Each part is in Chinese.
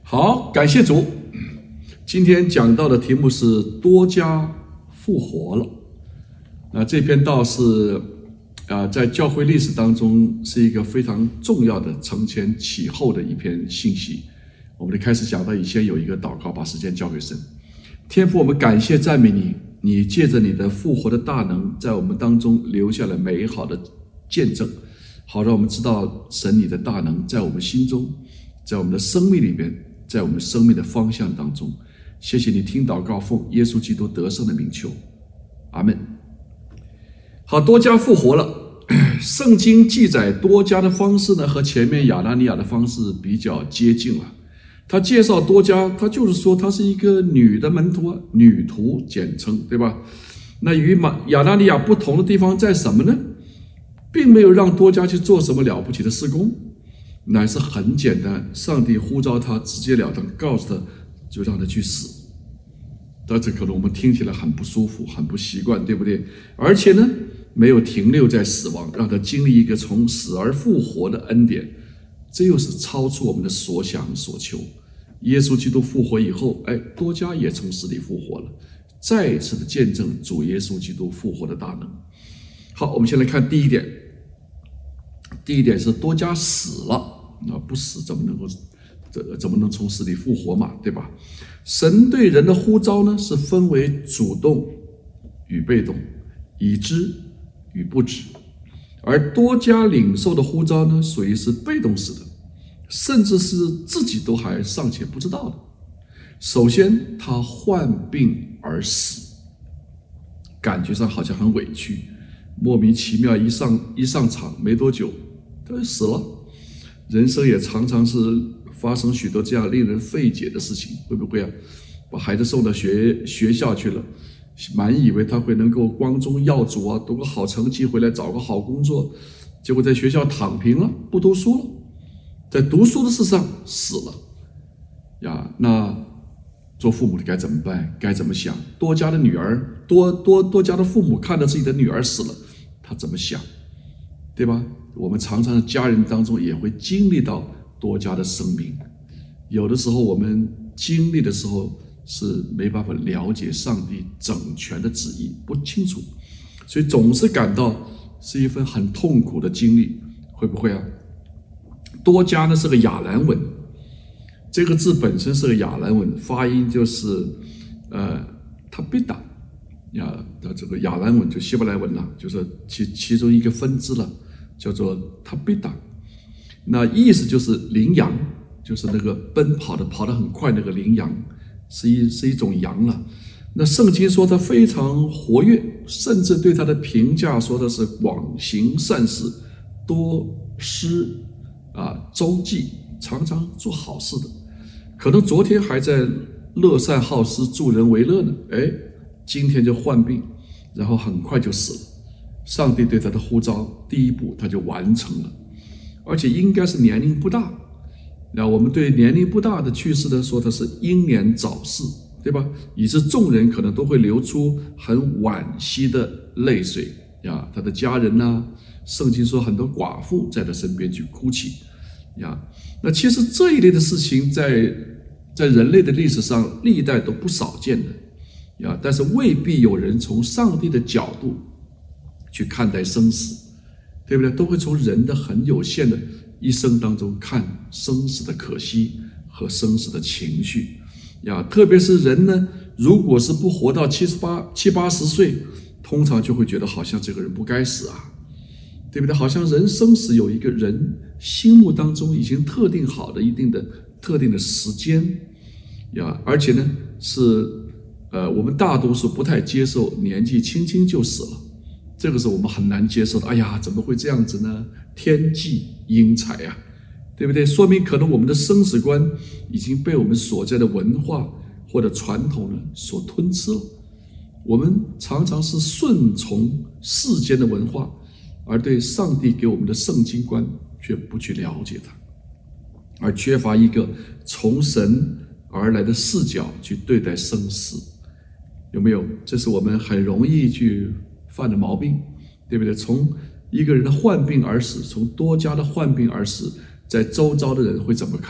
好，感谢主。今天讲到的题目是多加复活了。那这篇道是在教会历史当中是一个非常重要的承前启后的一篇信息。我们就开始讲到以前有一个祷告，把时间交给神。天父，我们感谢赞美你，你借着你的复活的大能，在我们当中留下了美好的见证，好让我们知道神你的大能在我们心中，在我们的生命里边，在我们生命的方向当中。谢谢你听祷告，奉耶稣基督得胜的名求，阿们。好，多加复活了。圣经记载多加的方式呢，和前面亚拿尼亚的方式比较接近了。他介绍多加，他就是说她是一个女的门徒，女徒简称，对吧？那与亚拿尼亚不同的地方在什么呢？并没有让多加去做什么了不起的事工，乃是很简单，上帝呼召他，直截了当告诉他，就让他去死。但这可能我们听起来很不舒服，很不习惯，对不对？而且呢，没有停留在死亡，让他经历一个从死而复活的恩典，这又是超出我们的所想所求。耶稣基督复活以后，多加也从死里复活了，再一次的见证主耶稣基督复活的大能。好，我们先来看第一点。第一点是多加死了，不死怎么能从死里复活嘛，对吧？神对人的呼召呢，是分为主动与被动，已知与不知。而多加领受的呼召呢，属于是被动式的，甚至是自己都还尚且不知道的。首先，他患病而死，感觉上好像很委屈，莫名其妙一上场没多久他就死了。人生也常常是发生许多这样令人费解的事情，会不会啊？把孩子送到学校去了，满以为他会能够光宗耀祖啊，读个好成绩回来找个好工作，结果在学校躺平了，不读书了，在读书的事上死了呀。那做父母的该怎么办？该怎么想？多加的女儿，多加的父母看到自己的女儿死了，他怎么想？对吧？我们常常的家人当中也会经历到多加的生命，有的时候我们经历的时候是没办法了解上帝整全的旨意，不清楚，所以总是感到是一份很痛苦的经历，会不会啊？多加呢是个亚兰文，这个字本身是个亚兰文，发音就是塔比达呀，这个亚兰文就希伯来文了，就是其中一个分支了，叫做塔比达。那意思就是羚羊，就是那个奔跑的跑得很快那个羚羊，是一种羊了。那圣经说他非常活跃，甚至对他的评价说他是广行善事，多施周济，常常做好事的。可能昨天还在乐善好施助人为乐呢，今天就患病，然后很快就死了。上帝对他的呼召第一步他就完成了，而且应该是年龄不大。那我们对年龄不大的去世呢，说他是英年早逝，对吧？以致众人可能都会流出很惋惜的泪水呀。他的家人呢，圣经说很多寡妇在他身边去哭泣呀。那其实这一类的事情在人类的历史上历代都不少见的呀，但是未必有人从上帝的角度去看待生死，对不对？都会从人的很有限的一生当中看生死的可惜和生死的情绪呀。特别是人呢，如果是不活到七八十岁，通常就会觉得好像这个人不该死啊，对不对？好像人生死有一个人心目当中已经特定好的一定的特定的时间呀，而且呢是我们大多数不太接受年纪轻轻就死了，这个是我们很难接受的。哎呀，怎么会这样子呢？天妒英才啊，对不对？说明可能我们的生死观已经被我们所在的文化或者传统呢所吞吃了。我们常常是顺从世间的文化，而对上帝给我们的圣经观却不去了解它，而缺乏一个从神而来的视角去对待生死，有没有？这是我们很容易去犯的毛病，对不对？从一个人的患病而死，从多加的患病而死，在周遭的人会怎么看？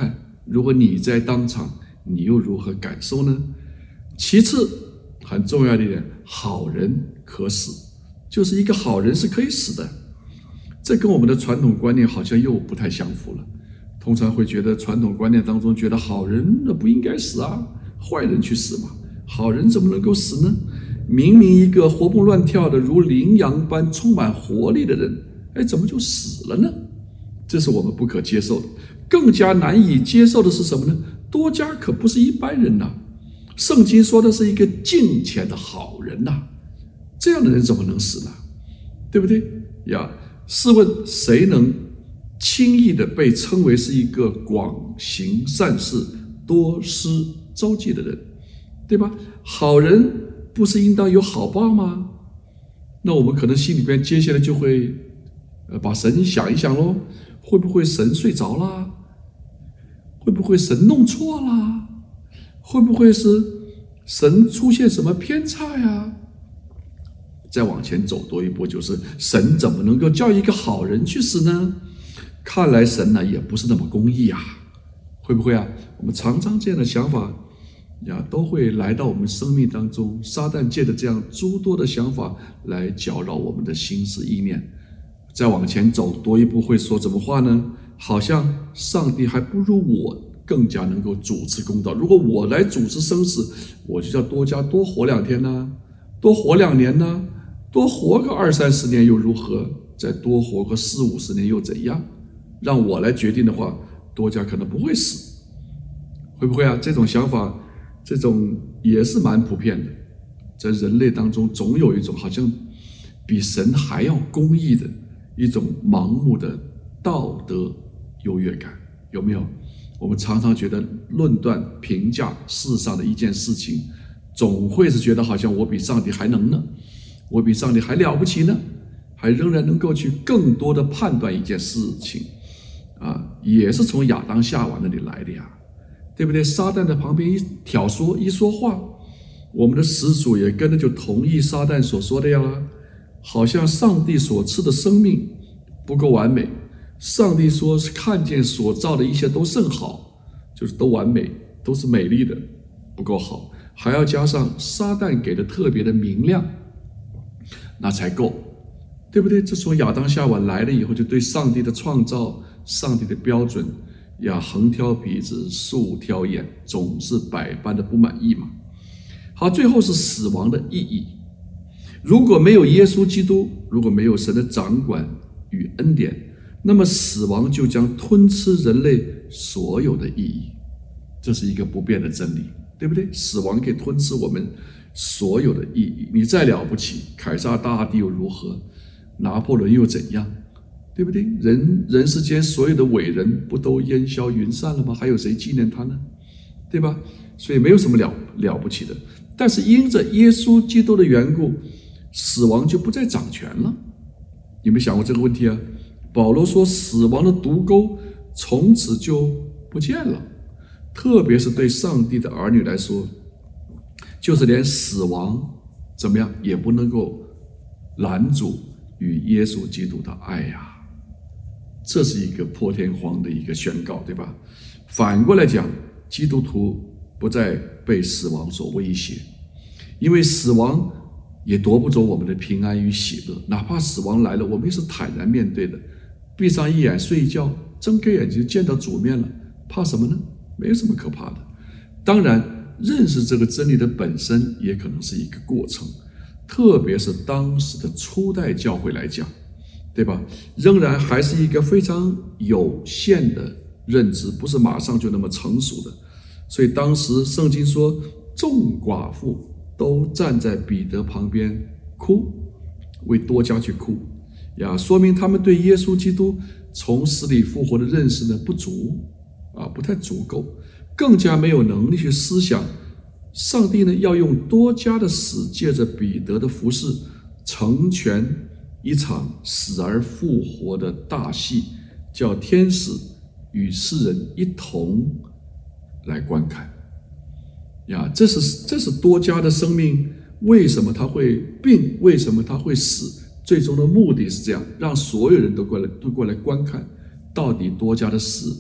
如果你在当场，你又如何感受呢？其次，很重要的一点，好人可死，就是一个好人是可以死的。这跟我们的传统观念好像又不太相符了。通常会觉得传统观念当中觉得好人那不应该死啊，坏人去死嘛，好人怎么能够死呢？明明一个活蹦乱跳的如羚羊般充满活力的人，怎么就死了呢？这是我们不可接受的。更加难以接受的是什么呢？多加可不是一般人呐，圣经说的是一个敬虔的好人呐，这样的人怎么能死呢？对不对呀？试问谁能轻易的被称为是一个广行善事、多施周济的人，对吧？好人不是应当有好报吗？那我们可能心里边接下来就会把神想一想咯，会不会神睡着啦？会不会神弄错啦？会不会是神出现什么偏差呀？再往前走多一步，就是神怎么能够叫一个好人去死呢？看来神呢也不是那么公义啊，会不会啊？我们常常这样的想法呀，都会来到我们生命当中，撒旦借着这样诸多的想法来搅扰我们的心思意念。再往前走多一步，会说什么话呢？好像上帝还不如我更加能够主持公道。如果我来主持生死，我就叫多加多活2天呢，多活2年呢，多活个20-30年又如何？再多活个40-50年又怎样？让我来决定的话，多加可能不会死，会不会啊？这种想法，这种也是蛮普遍的，在人类当中总有一种好像比神还要公义的一种盲目的道德优越感，有没有？我们常常觉得论断评价世上的一件事情，总会是觉得好像我比上帝还能呢，我比上帝还了不起呢，还仍然能够去更多的判断一件事情也是从亚当夏娃那里来的呀，对不对？撒旦在旁边一挑唆一说话，我们的始祖也跟着就同意撒旦所说的呀，好像上帝所赐的生命不够完美，上帝说是看见所造的一切都甚好，就是都完美，都是美丽的，不够好，还要加上撒旦给的特别的明亮，那才够，对不对？这从亚当夏娃来了以后，就对上帝的创造、上帝的标准横挑鼻子竖挑眼，总是百般的不满意嘛。好，最后是死亡的意义。如果没有耶稣基督，如果没有神的掌管与恩典，那么死亡就将吞吃人类所有的意义，这是一个不变的真理，对不对？死亡可以吞吃我们所有的意义。你再了不起，凯撒大帝又如何？拿破仑又怎样？对不对？人世间所有的伟人不都烟消云散了吗？还有谁纪念他呢？对吧？所以没有什么了不起的。但是因着耶稣基督的缘故，死亡就不再掌权了。有没有想过这个问题啊？保罗说死亡的毒钩从此就不见了，特别是对上帝的儿女来说，就是连死亡怎么样也不能够拦阻与耶稣基督的爱呀。这是一个破天荒的一个宣告，对吧？反过来讲，基督徒不再被死亡所威胁，因为死亡也夺不走我们的平安与喜乐，哪怕死亡来了，我们也是坦然面对的，闭上一眼睡一觉，睁开眼睛见到主面了，怕什么呢？没有什么可怕的。当然，认识这个真理的本身也可能是一个过程，特别是当时的初代教会来讲，对吧？仍然还是一个非常有限的认知，不是马上就那么成熟的。所以当时圣经说，众寡妇都站在彼得旁边哭，为多加去哭说明他们对耶稣基督从死里复活的认识呢不足不太足够，更加没有能力去思想上帝呢要用多加的死，借着彼得的服事，成全一场死而复活的大戏，叫天使与世人一同来观看这是多加的生命，为什么他会病，为什么他会死，最终的目的是这样，让所有人都过来观看，到底多加的死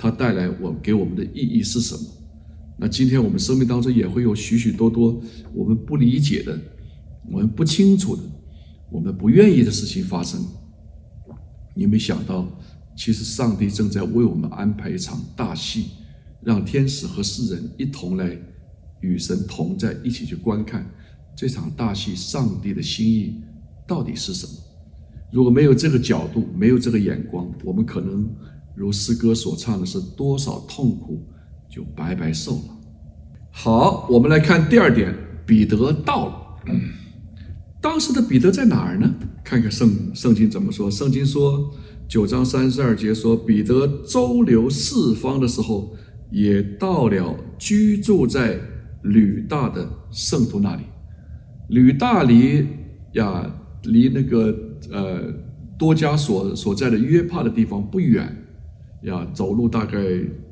它带来给我们的意义是什么？那今天我们生命当中也会有许许多多我们不理解的、我们不清楚的、我们不愿意的事情发生。你没想到，其实上帝正在为我们安排一场大戏，让天使和世人一同来与神同在，一起去观看这场大戏。上帝的心意到底是什么？如果没有这个角度，没有这个眼光，我们可能如诗歌所唱的是多少痛苦就白白受了。好，我们来看第二点，彼得到了。当时的彼得在哪儿呢？看看圣经怎么说。圣经说9章32节说，彼得周流四方的时候，也到了居住在吕大的圣徒那里。吕大离那个多加所在的约帕的地方不远呀，走路大概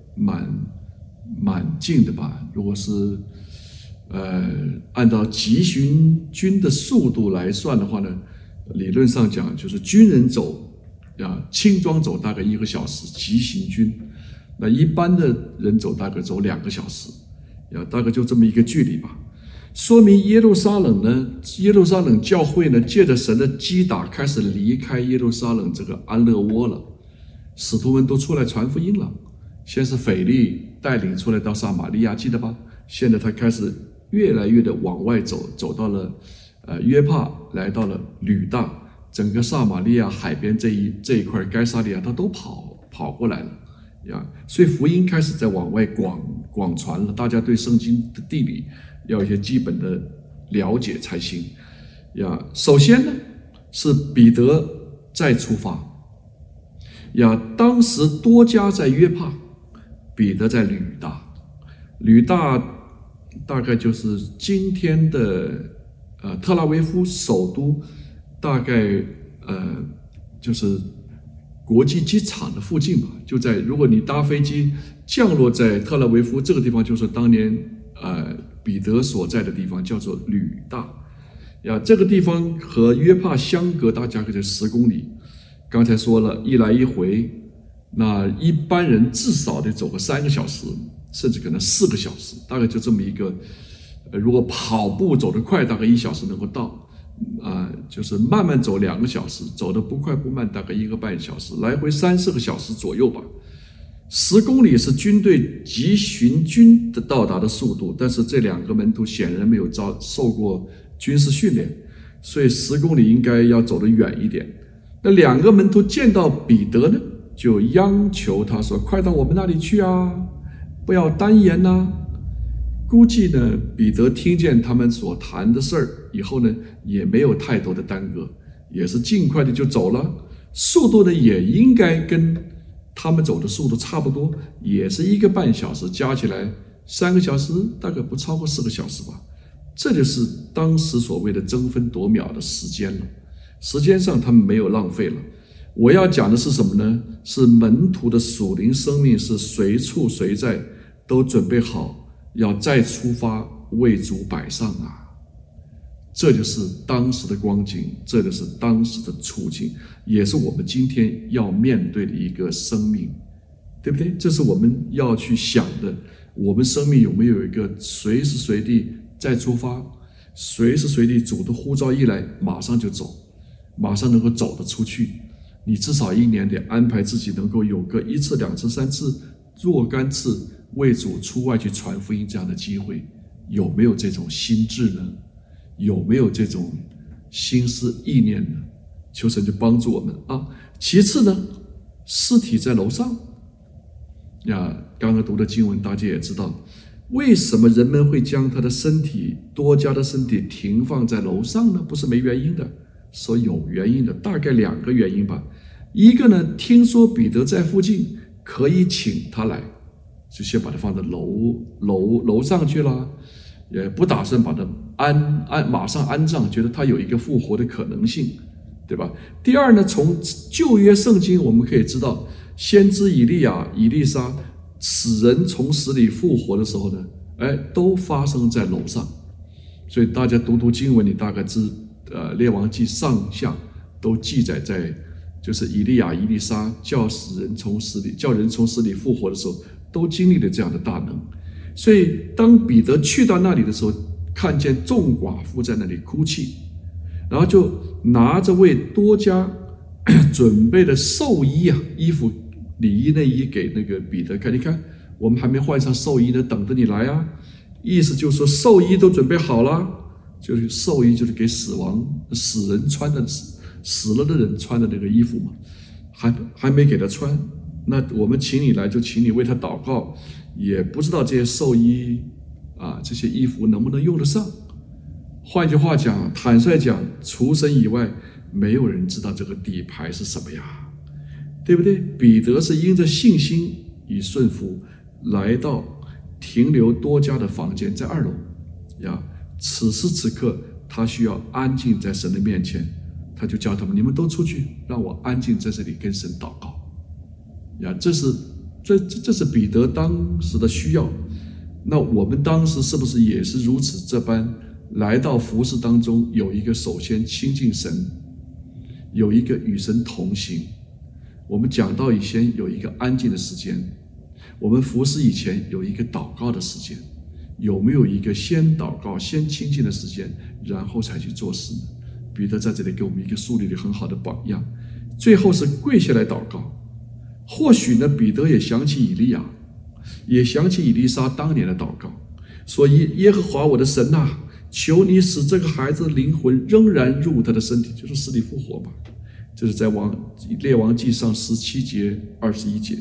蛮近的吧。如果是按照急行军的速度来算的话呢，理论上讲就是军人走轻装走大概1个小时，急行军那一般的人走大概走2个小时大概就这么一个距离吧。说明耶路撒冷教会呢，借着神的击打开始离开耶路撒冷这个安乐窝了。使徒们都出来传福音了，先是腓利带领出来到撒玛利亚，记得吧？现在他开始越来越的往外走，走到了约帕，来到了吕大，整个撒玛利亚海边这一块该撒利亚他都跑过来了所以福音开始在往外广传了。大家对圣经的地理要有一些基本的了解才行首先呢是彼得再出发当时多加在约帕，彼得在吕大大概就是今天的特拉维夫首都，大概就是国际机场的附近吧，就在如果你搭飞机降落在特拉维夫这个地方，就是当年彼得所在的地方，叫做吕大这个地方和约帕相隔大概就10公里。刚才说了，一来一回，那一般人至少得走个3个小时，甚至可能4个小时，大概就这么一个。如果跑步走得快，大概1小时能够到，就是慢慢走2个小时，走得不快不慢，大概1个半小时，来回3-4个小时左右吧。10公里是军队急行军的到达的速度，但是这2个门徒显然没有受过军事训练，所以10公里应该要走得远一点。那2个门徒见到彼得呢，就央求他说：“快到我们那里去啊，不要单言啊。”估计呢，彼得听见他们所谈的事儿以后呢，也没有太多的耽搁，也是尽快的就走了，速度呢也应该跟他们走的速度差不多，也是1个半小时，加起来3个小时，大概不超过4个小时吧。这就是当时所谓的争分夺秒的时间了。时间上他们没有浪费了。我要讲的是什么呢？是门徒的属灵生命是随处随在都准备好要再出发为主摆上这就是当时的光景，这就是当时的处境，也是我们今天要面对的一个生命，对不对？这是我们要去想的。我们生命有没有一个随时随地再出发，随时随地主的呼召一来马上就走，马上能够走得出去。你至少1年得安排自己能够有个1次、2次、3次、若干次为主出外去传福音这样的机会，有没有这种心智呢？有没有这种心思意念呢？求神就帮助我们其次呢，尸体在楼上刚刚读的经文大家也知道，为什么人们会将他的身体多加的身体停放在楼上呢？不是没原因的，说有原因的，大概2个原因吧。一个呢，听说彼得在附近，可以请他来，就先把他放在楼上去了，也不打算把他马上安葬，觉得他有一个复活的可能性，对吧？第二呢，从旧约圣经我们可以知道，先知以利亚、以利沙使人从死里复活的时候呢，都发生在楼上。所以大家读经文，你大概列王记上下都记载在就是以利亚、以利沙叫人从死里复活的时候，都经历了这样的大能。所以当彼得去到那里的时候，看见众寡妇在那里哭泣，然后就拿着为多加准备的寿衣啊，衣服、里衣、内衣给那个彼得看，你看我们还没换上寿衣呢，等着你来啊。意思就是说寿衣都准备好了，就是寿衣就是给死人穿的，死了的人穿的那个衣服嘛，还没给他穿，那我们请你来就请你为他祷告，也不知道这些寿衣啊，这些衣服能不能用得上。换句话讲，坦率讲，除神以外，没有人知道这个底牌是什么呀，对不对？彼得是因着信心与顺服来到停留多加的房间，在2楼呀。此时此刻，他需要安静在神的面前，他就叫他们：你们都出去，让我安静在这里跟神祷告。呀，这是彼得当时的需要。那我们当时是不是也是如此这般来到服事当中，有一个首先亲近神，有一个与神同行。我们讲道以前有一个安静的时间，我们服事以前有一个祷告的时间，有没有一个先祷告先亲近的时间，然后才去做事呢？彼得在这里给我们一个树立了很好的榜样。最后是跪下来祷告。或许呢，彼得也想起以利亚，也想起以利沙当年的祷告，说耶和华我的神啊，求你使这个孩子的灵魂仍然入他的身体，就是死里复活吧。这是在列王纪上17节21节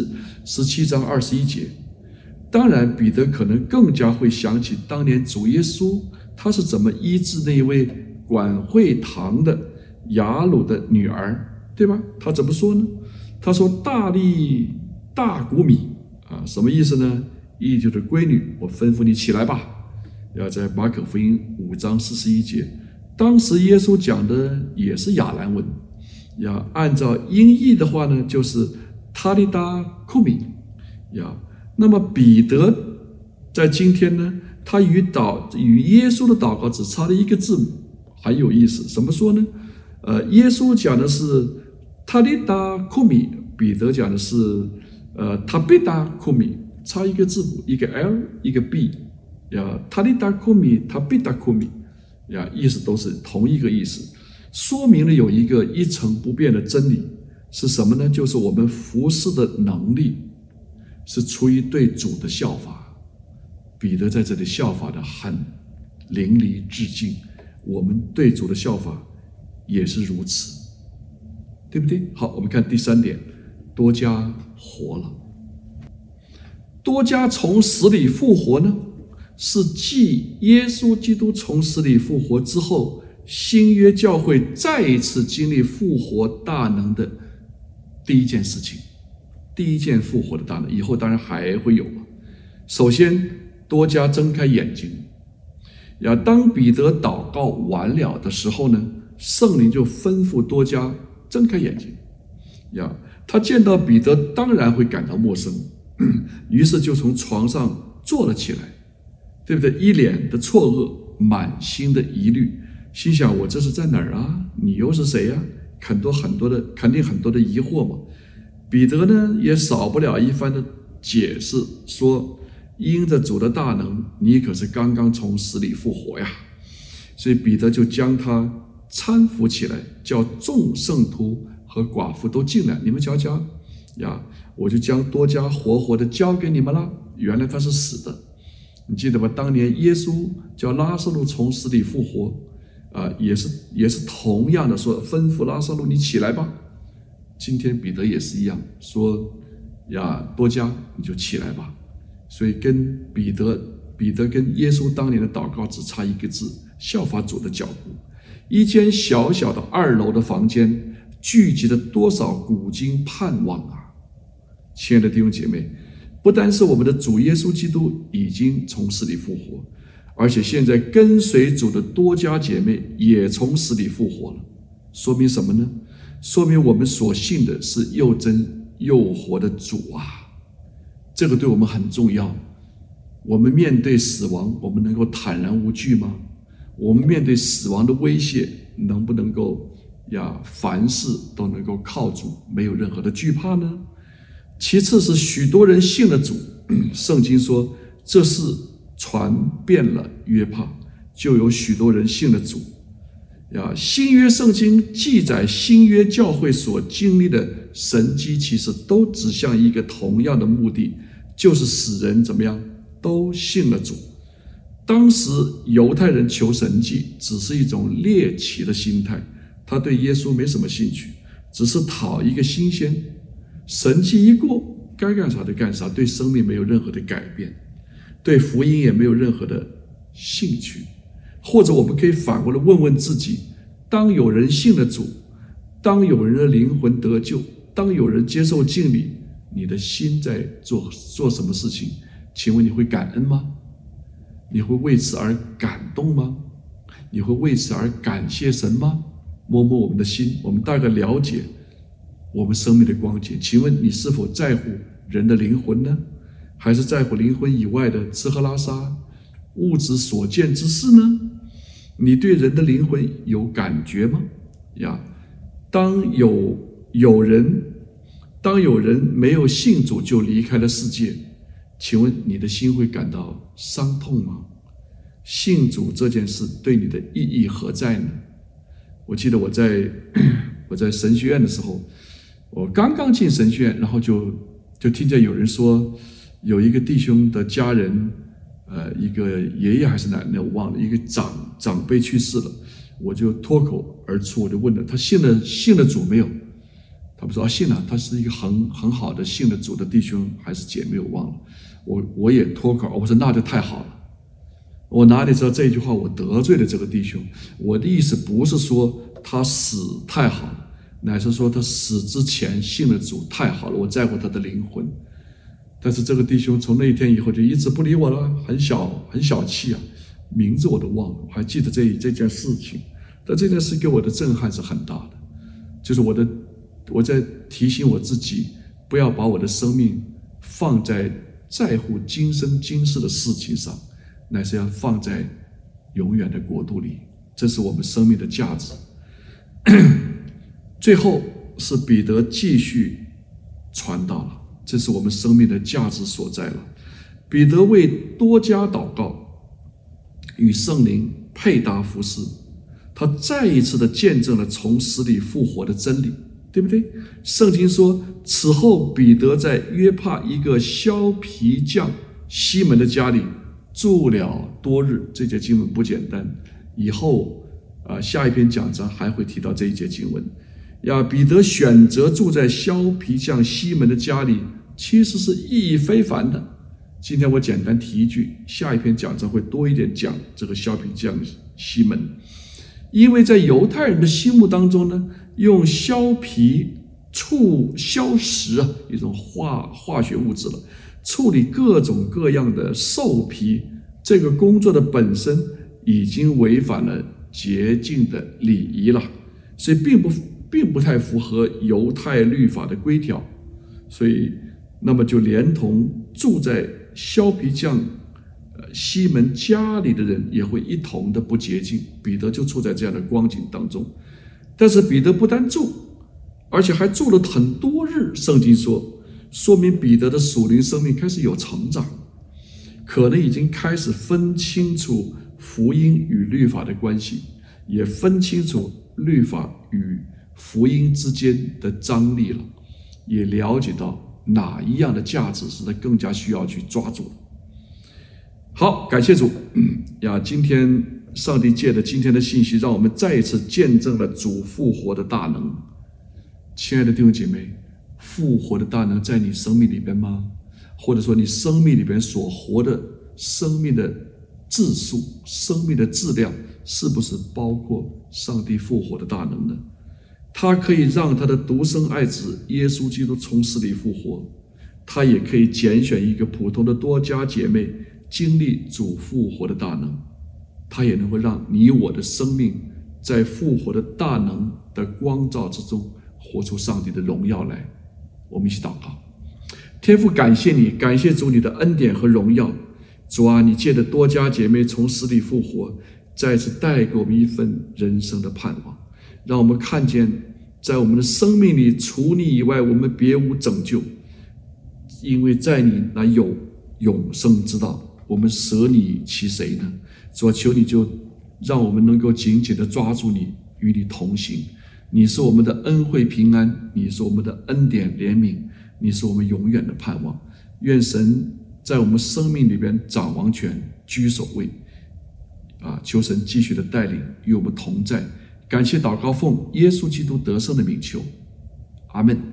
17章21节。当然彼得可能更加会想起当年主耶稣他是怎么医治那位管会堂的雅鲁的女儿，对吧？他怎么说呢？他说大利大谷米啊，什么意思呢？意就是闺女，我吩咐你起来吧。要在马可福音5章41节，当时耶稣讲的也是亚兰文，要按照音译的话呢，就是塔利达库米呀。那么彼得在今天呢，他与耶稣的祷告只差了一个字母，很有意思。怎么说呢？耶稣讲的是塔利达库米，彼得讲的是塔比达库米，差一个字母，一个 L 一个 B 呀，塔利达库米，塔比达库米呀，意思都是同一个意思，说明了有一个一成不变的真理是什么呢？就是我们服事的能力是出于对主的效法。彼得在这里效法的很淋漓致尽，我们对主的效法也是如此，对不对？好，我们看第3点，多加活了。多加从死里复活呢，是继耶稣基督从死里复活之后，新约教会再一次经历复活大能的第一件事情，第一件复活的大能，以后当然还会有。首先多加睁开眼睛，当彼得祷告完了的时候呢，圣灵就吩咐多加睁开眼睛。他见到彼得当然会感到陌生，于是就从床上坐了起来，对不对？一脸的错愕，满心的疑虑，心想我这是在哪儿啊？你又是谁啊？肯定很多的疑惑嘛。彼得呢也少不了一番的解释，说因着主的大能，你可是刚刚从死里复活呀。所以彼得就将他搀扶起来，叫众圣徒和寡妇都进来，你们瞧瞧呀，我就将多加活活的交给你们了。原来他是死的，你记得吧？当年耶稣叫拉撒路从死里复活也是同样的说，吩咐拉撒路你起来吧。今天彼得也是一样，说多加你就起来吧。所以跟彼得跟耶稣当年的祷告只差一个字，效法主的脚步。一间小小的2楼的房间，聚集了多少古今盼望啊！亲爱的弟兄姐妹，不单是我们的主耶稣基督已经从死里复活，而且现在跟随主的多加姐妹也从死里复活了。说明什么呢？说明我们所信的是又真又活的主啊！这个对我们很重要。我们面对死亡，我们能够坦然无惧吗？我们面对死亡的威胁，能不能够凡事都能够靠主，没有任何的惧怕呢？其次是许多人信了主，圣经说这事传遍了约帕，就有许多人信了主。新约圣经记载新约教会所经历的神迹奇事，都指向一个同样的目的，就是使人怎么样都信了主。当时犹太人求神迹只是一种猎奇的心态，他对耶稣没什么兴趣，只是讨一个新鲜。神迹一过，该干啥就干啥，对生命没有任何的改变，对福音也没有任何的兴趣。或者我们可以反过来问问自己，当有人信了主，当有人的灵魂得救，当有人接受敬礼，你的心在做什么事情？请问你会感恩吗？你会为此而感动吗？你会为此而感谢神吗？摸摸我们的心，我们大概了解我们生命的光景。请问你是否在乎人的灵魂呢？还是在乎灵魂以外的吃喝拉撒、物质所见之事呢？你对人的灵魂有感觉吗？当有人没有信主就离开了世界，请问你的心会感到伤痛吗？信主这件事对你的意义何在呢？我记得我在神学院的时候，我刚刚进神学院，然后就听见有人说，有一个弟兄的家人，一个爷爷还是奶奶我忘了，一个长辈去世了，我就脱口而出，我就问了他信了主没有？他们说信了，他是一个很好的信了主的弟兄还是姐妹我忘了，我也脱口，我说那就太好了。我哪里知道这一句话我得罪了这个弟兄？我的意思不是说他死太好了，乃是说他死之前信了主太好了，我在乎他的灵魂。但是这个弟兄从那一天以后就一直不理我了，很小气啊，名字我都忘了，我还记得这件事情。但这件事给我的震撼是很大的，就是我在提醒我自己，不要把我的生命放在在乎今生今世的事情上，乃是要放在永远的国度里，这是我们生命的价值。最后是彼得继续传道了，这是我们生命的价值所在了。彼得为多加祷告，与圣灵配搭服侍，他再一次的见证了从死里复活的真理，对不对？圣经说，此后彼得在约帕一个削皮匠西门的家里住了多日。这节经文不简单，以后下一篇讲章还会提到这一节经文。彼得选择住在削皮匠西门的家里，其实是意义非凡的。今天我简单提一句，下一篇讲章会多一点讲这个削皮匠西门。因为在犹太人的心目当中呢，用削皮削石一种化学物质了，处理各种各样的兽皮，这个工作的本身已经违反了洁净的礼仪了，所以并不太符合犹太律法的规条，所以那么就连同住在削皮匠西门家里的人也会一同的不洁净。彼得就处在这样的光景当中，但是彼得不单住，而且还住了很多日。圣经说明彼得的属灵生命开始有成长，可能已经开始分清楚福音与律法的关系，也分清楚律法与福音之间的张力了，也了解到哪一样的价值是他更加需要去抓住的。好，感谢主今天上帝借着今天的信息，让我们再一次见证了主复活的大能。亲爱的弟兄姐妹，复活的大能在你生命里边吗？或者说你生命里边所活的生命的质数、生命的质量，是不是包括上帝复活的大能呢？他可以让他的独生爱子耶稣基督从死里复活，他也可以拣选一个普通的多家姐妹经历主复活的大能，他也能够让你我的生命在复活的大能的光照之中活出上帝的荣耀来。我们一起祷告。天父，感谢你，感谢主你的恩典和荣耀。主啊，你借着多家姐妹从死里复活，再次带给我们一份人生的盼望。 让我们看见在我们的生命里，除你以外我们别无拯救，因为在你那有永生之道，我们舍你其谁呢？主啊，求你就让我们能够紧紧地抓住你，与你同行。你是我们的恩惠平安，你是我们的恩典怜悯，你是我们永远的盼望。愿神在我们生命里边掌王权，居首位。求神继续的带领，与我们同在。感谢祷告，奉耶稣基督得胜的名求，阿们。